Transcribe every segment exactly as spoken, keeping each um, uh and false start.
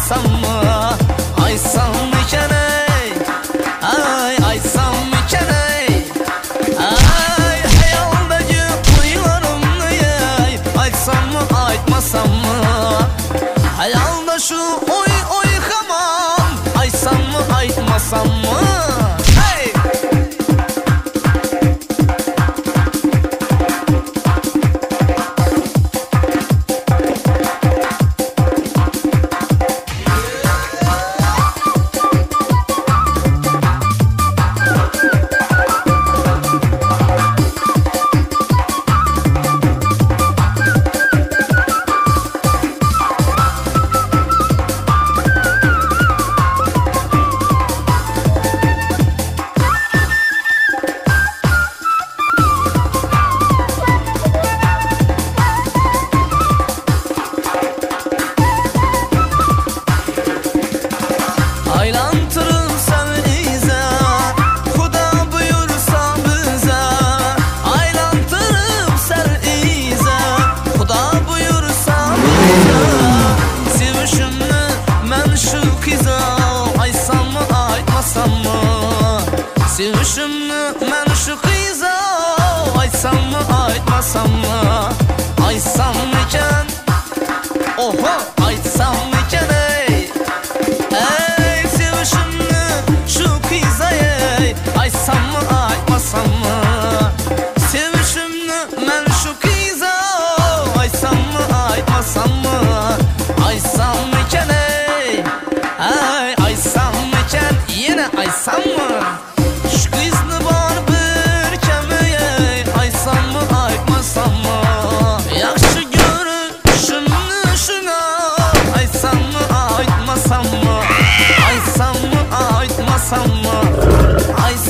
aytmasammi, aytsam ekan ey, ay aytsam ekan ey, ay hayaldagi o'ylarimni ey, aytsammi aytmasammi, hayalda shu o'y o'y hamon, aytsammi aytmasammi. Sevishimni men shu qiza, aytsammi aytmasammi, aytsam ekan, oho aytsam ekan ey, ey sevishimni shu qiza ey, aytsammi aytmasammi, sevishimni men shu qiza, aytsammi aytmasammi, aytsam ekan ey, ey aytsam ekan, yana aytsammi.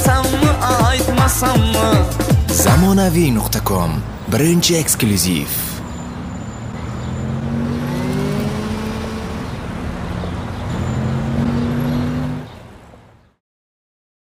zamonaviy nuqta com birinchi eksklyuziv.